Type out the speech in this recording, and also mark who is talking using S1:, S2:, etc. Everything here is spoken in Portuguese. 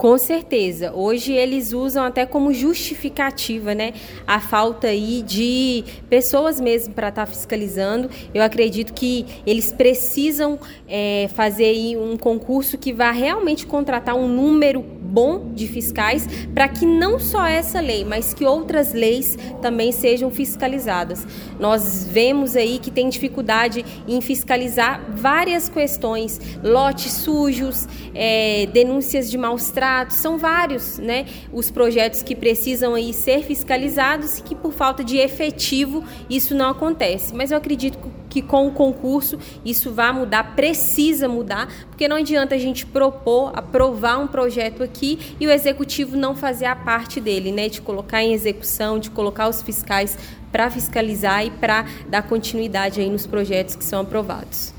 S1: Com certeza. Hoje eles usam até como justificativa, né, a falta aí de pessoas mesmo para estar fiscalizando. Eu acredito que eles precisam fazer aí um concurso que vá realmente contratar um número bom de fiscais para que não só essa lei, mas que outras leis também sejam fiscalizadas. Nós vemos aí que tem dificuldade em fiscalizar várias questões, lotes sujos, denúncias de maus tratos, são vários, né, os projetos que precisam aí ser fiscalizados e que por falta de efetivo isso não acontece. Mas eu acredito que com o concurso isso vai mudar, precisa mudar, porque não adianta a gente aprovar um projeto aqui e o executivo não fazer a parte dele, né, de colocar em execução, de colocar os fiscais para fiscalizar e para dar continuidade aí nos projetos que são aprovados.